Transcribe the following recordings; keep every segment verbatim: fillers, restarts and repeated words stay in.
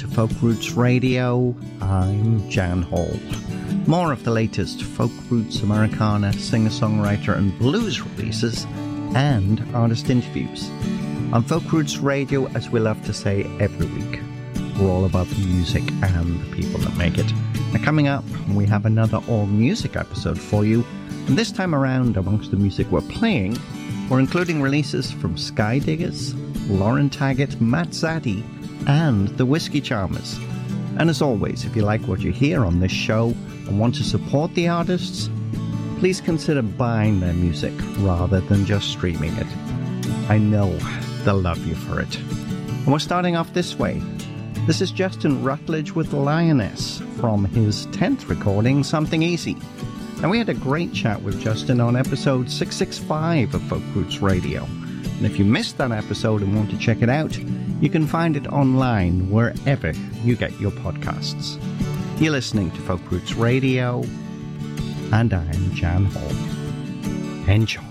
Folk Roots Radio. I'm Jan Hall. More of the latest folk roots, Americana, singer-songwriter and blues releases and artist interviews. On Folk Roots Radio, as we love to say every week, we're all about the music and the people that make it. Now, coming up, we have another all-music episode for you. And this time around, amongst the music we're playing, we're including releases from Sky Diggers, Lauren Taggart, Matt Zaddy, and the Whiskey Charmers. And as always, if you like what you hear on this show and want to support the artists, please consider buying their music rather than just streaming it. I know they'll love you for it. And we're starting off this way. This is Justin Rutledge with Lioness from his tenth recording, Something Easy. Now, we had a great chat with Justin on episode six sixty-five of Folk Roots Radio. And if you missed that episode and want to check it out, you can find it online wherever you get your podcasts. You're listening to Folk Roots Radio, and I'm Jan Hall. Enjoy.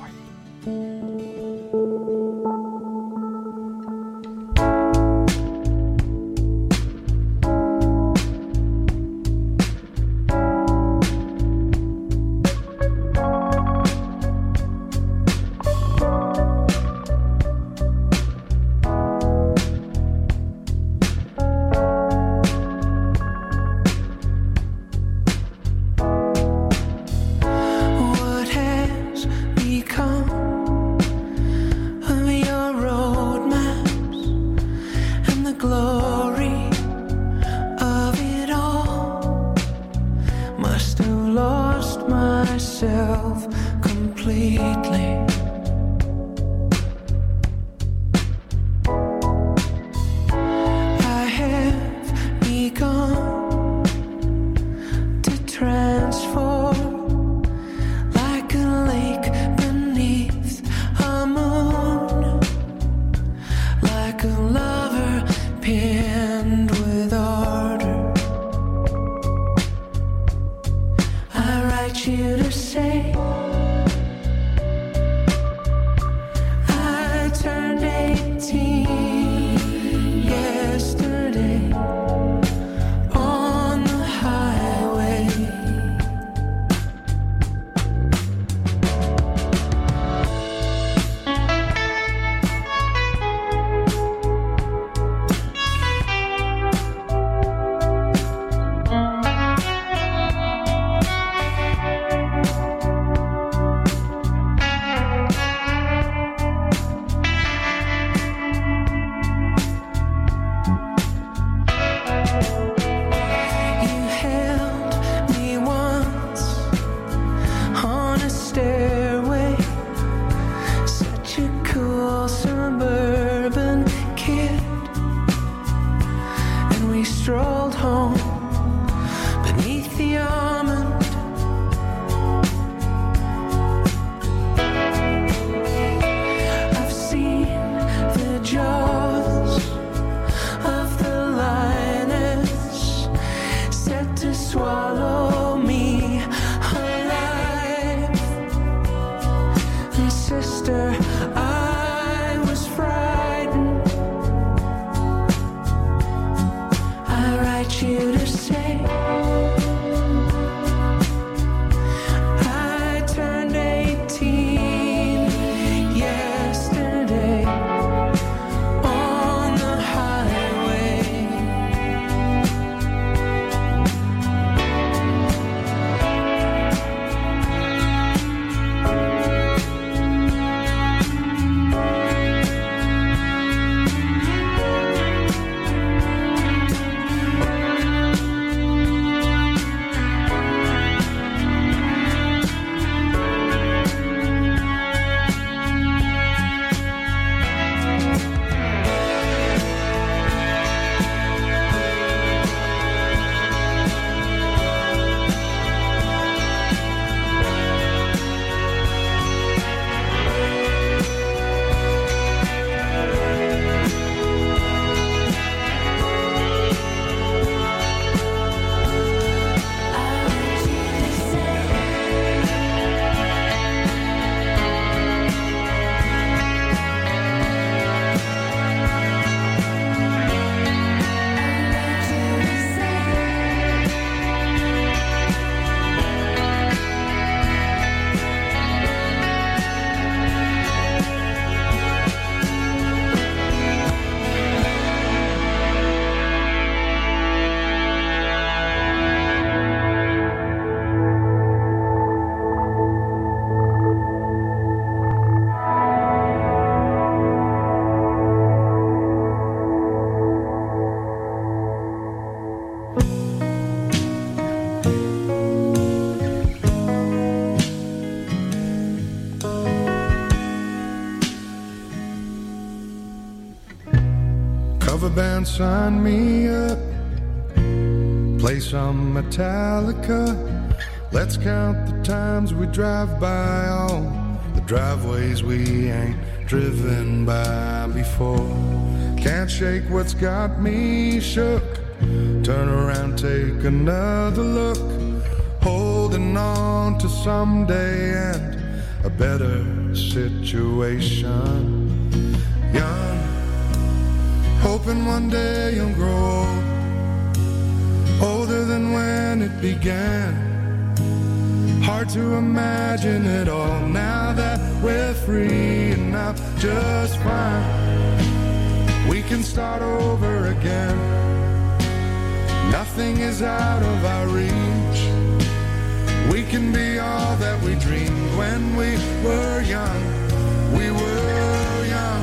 man, sign me up. Play some Metallica. Let's count the times we drive by all the driveways we ain't driven by before. Can't shake what's got me shook. Turn around, take another look. Holding on to someday and a better situation. Young, hoping one day you'll grow old, older than when it began. Hard to imagine it all now that we're free and I'm just fine. We can start over again. Nothing is out of our reach. We can be all that we dreamed when we were young. We were young.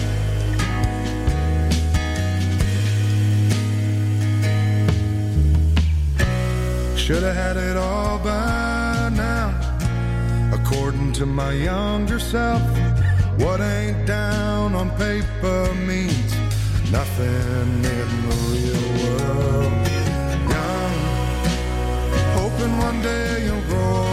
Should have had it all by now. According to my younger self, what ain't down on paper means nothing in the real world. Young, hoping one day you'll grow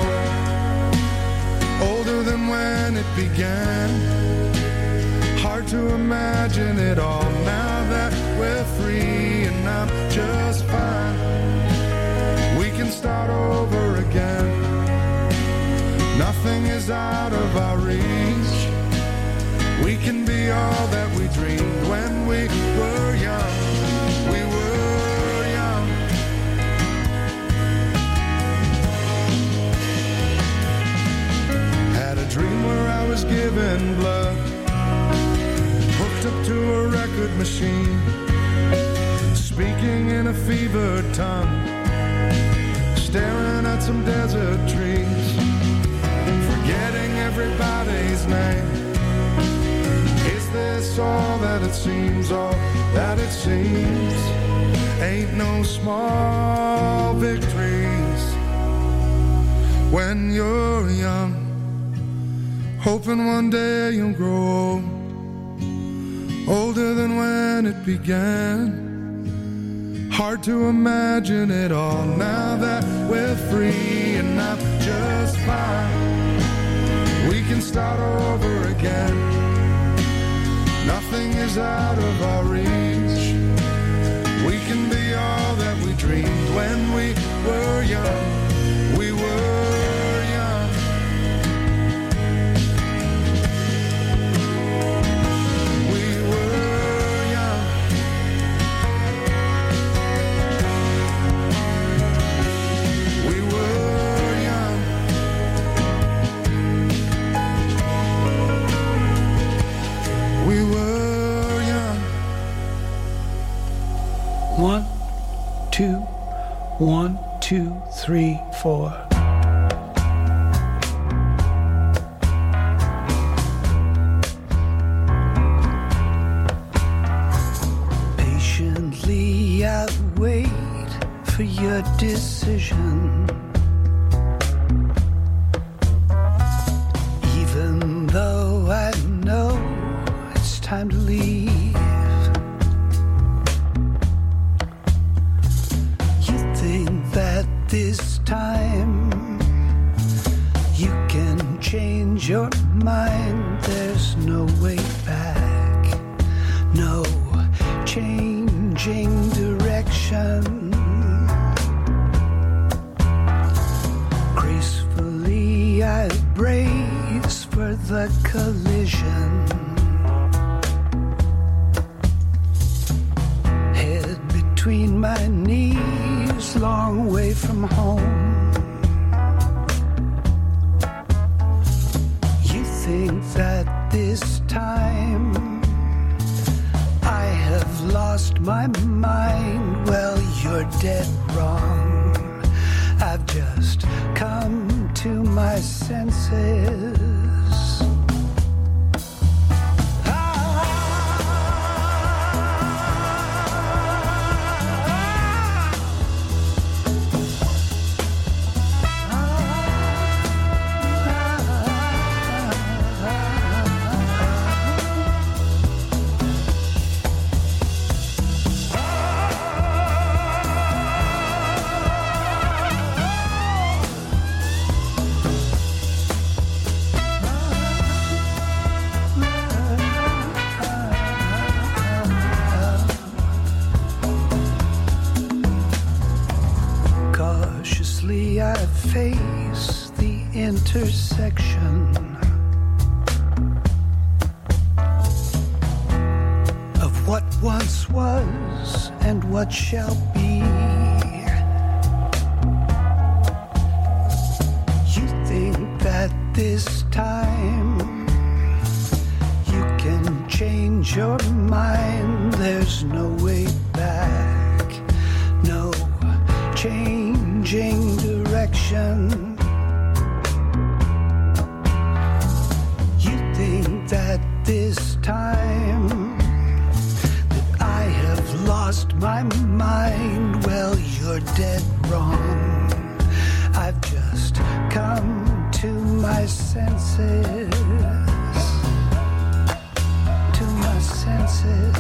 older than when it began. Hard to imagine it all now that we're free and I'm just fine. We can start over again. Nothing is out of our reach. We can be all that we dreamed when we were young. We were young. Had a dream where I was giving blood, hooked up to a record machine, speaking in a fevered tongue, staring at some desert trees, forgetting everybody's name. Is this all that it seems, all that it seems? Ain't no small victories when you're young, hoping one day you'll grow old, older than when it began. Hard to imagine it all now that we're free and I'm just fine. We can start over again. Nothing is out of our reach. We can be all that we dreamed when we were young. We were young. We were young. We were young. We were young. One, two, one, two, three, four. Patiently I wait for your decision. Even though I know it's time to leave. You think that this time you can change your mind. There's no way back, no changing direction. Gracefully I brace for the collision. Head between my knees, long way from home. You think that this time I have lost my mind. Well, you're dead wrong. I've just come to my senses. Fearlessly I face the intersection of what once was and what shall be. You think that this time you can change your mind. There's no way back, no changing direction. You think that this time that I have lost my mind. Well, you're dead wrong. I've just come to my senses, to my senses.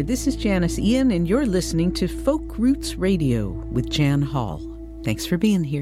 this is Janice Ian, and you're listening to Folk Roots Radio with Jan Hall. Thanks for being here.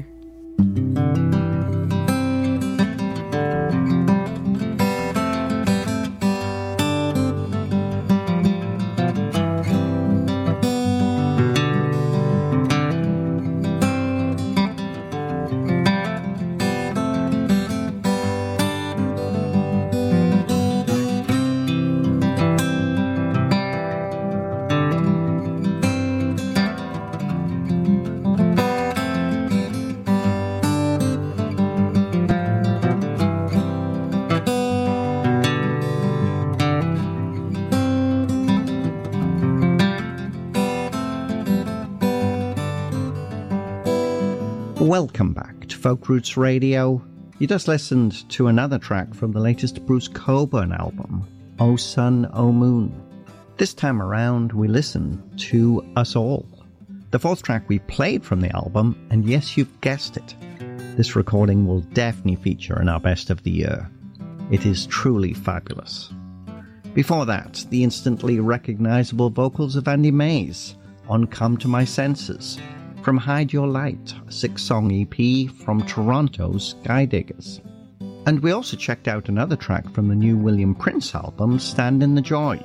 Welcome back to Folk Roots Radio. You just listened to another track from the latest Bruce Cockburn album, O Sun, O Moon. This time around, we listen to Us All, the fourth track we played from the album, and yes, you've guessed it, this recording will definitely feature in our best of the year. It is truly fabulous. Before that, the instantly recognizable vocals of Andy Mays on Come to My Senses, from Hide Your Light, a six-song E P from Toronto's Skydiggers. And we also checked out another track from the new William Prince album, Stand in the Joy.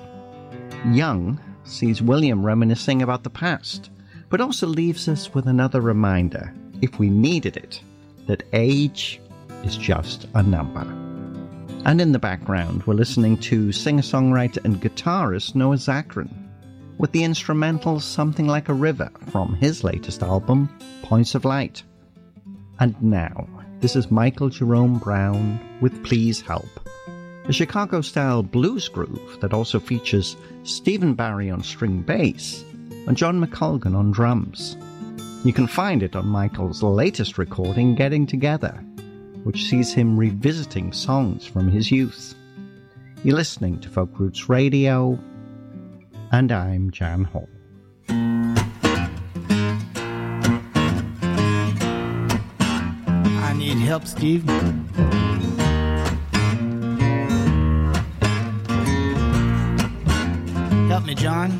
Young sees William reminiscing about the past, but also leaves us with another reminder, if we needed it, that age is just a number. And in the background, we're listening to singer-songwriter and guitarist Noah Zachrin, with the instrumental Something Like a River from his latest album, Points of Light. And now, this is Michael Jerome Brown with Please Help, a Chicago-style blues groove that also features Stephen Barry on string bass and John McColgan on drums. You can find it on Michael's latest recording, Getting Together, which sees him revisiting songs from his youth. You're listening to Folk Roots Radio, and I'm Jan Hall. I need help, Steve. Help me, John.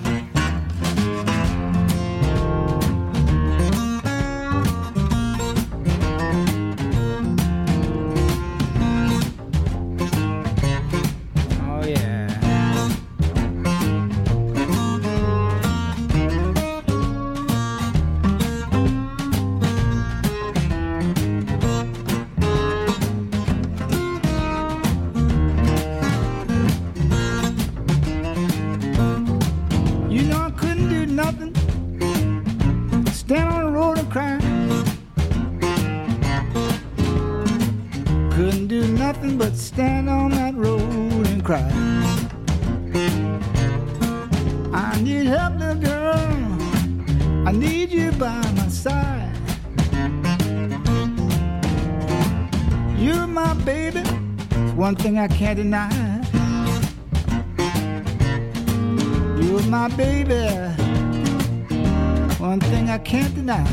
One thing I can't deny, you're my baby. One thing I can't deny,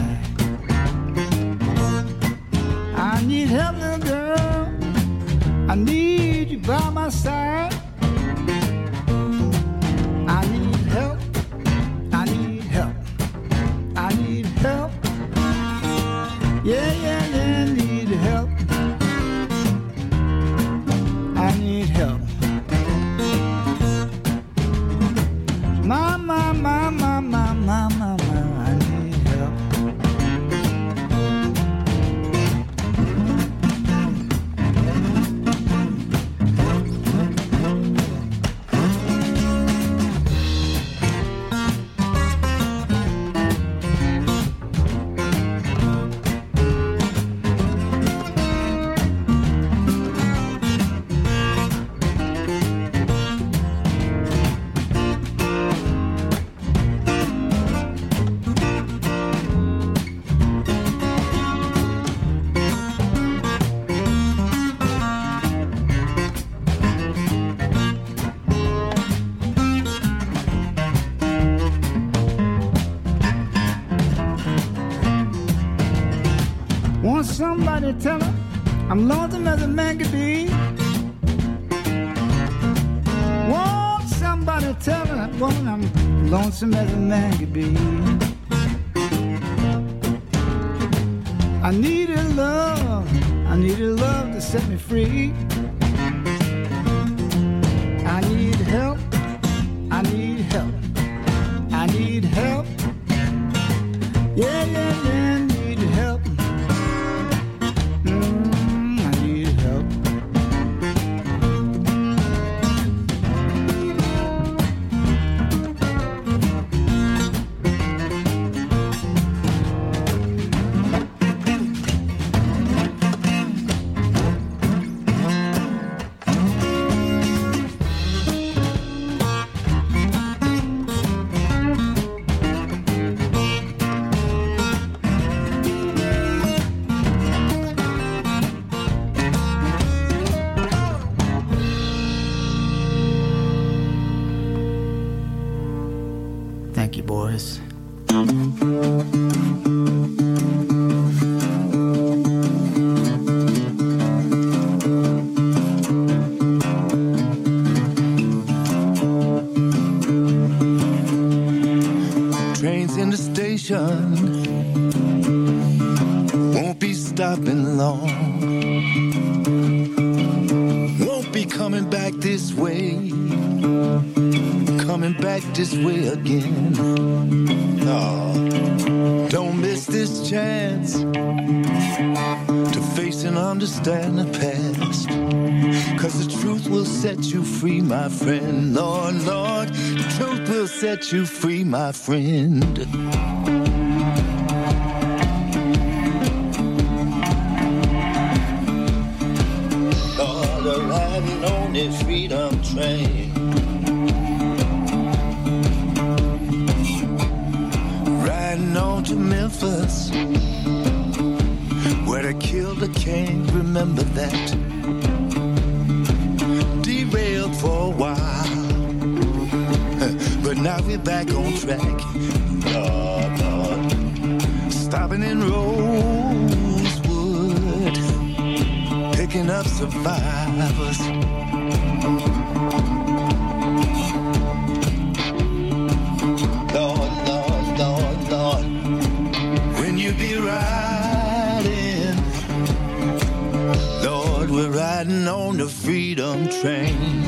I need help, little girl. I need you by my side. I need help. I need help. I need help. Yeah, yeah, yeah, need help. I need help. My, my, my, my, my, my, my, my, I need help. Somebody tell her I'm lonesome as a man could be. Won't somebody gonna tell that woman I'm lonesome as a man could be. I needed love, I needed love to set me free. I need help, I need help, I need help. Yeah, yeah, yeah, need help. Mm, I need help. Thank you, boys. Trains in the station won't be stopping long. Won't be coming back this way. Coming back this way again. No, don't miss this chance to face and understand the past. Cause the truth will set you free, my friend. Lord, Lord, the truth will set you free, my friend. Lord, arriving on this freedom train. On to Memphis, where they killed a king, remember that. Derailed for a while, but now we're back on track. Lord, Lord. Stopping in Rosewood, picking up survivors. We're riding on the freedom train.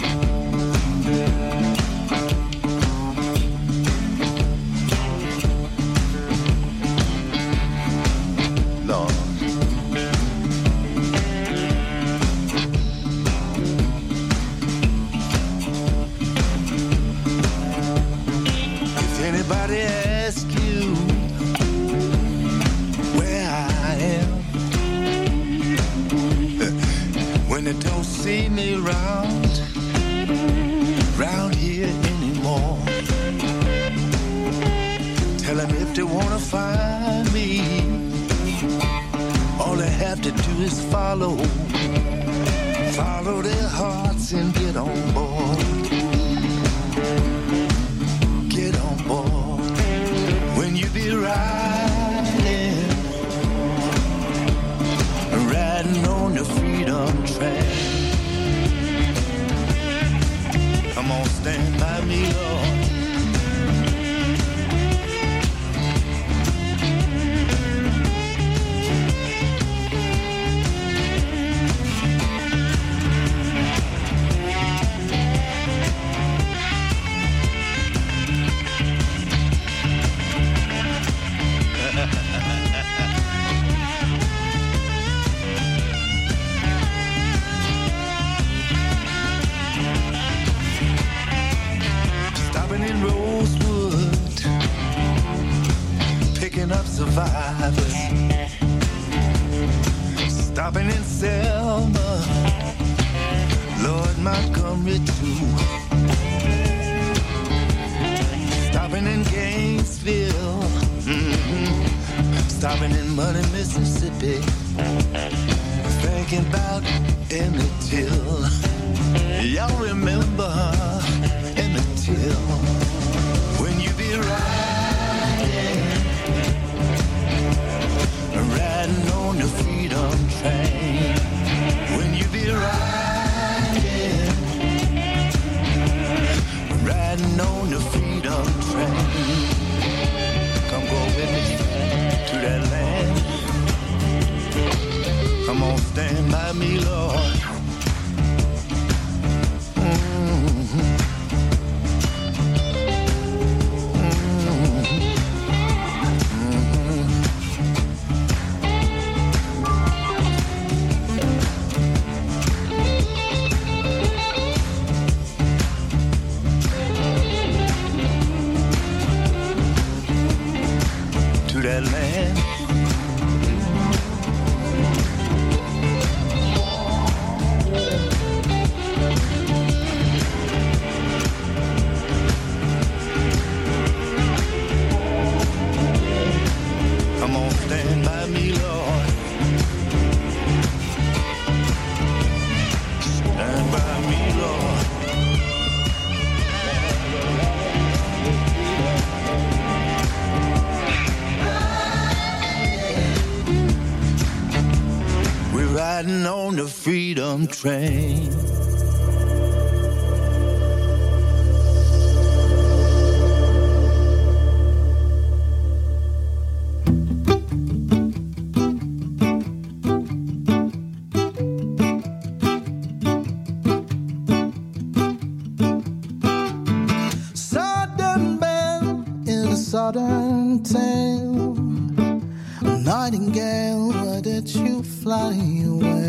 Lord. If anybody asks you where I am, when they don't see me round, round here anymore, tell them if they wanna find me, all they have to do is follow, follow their hearts and get on board, get on board. When you be riding, riding on the freedom train. Come on, stand by me, Lord. Up survivors, stopping in Selma, Lord Montgomery too, stopping in Gainesville, mm-hmm. stopping in Muddy, Mississippi, thinking about Emmett Till. Y'all remember Emmett Till? When you be riding, riding on the freedom train. When you be riding, riding stand by me, Lord. Mm-hmm. That land come on, stand by me, Lord. Stand by me, Lord. Riding on the freedom train. Southern belle in a southern tale. Nightingale, why did you fly away?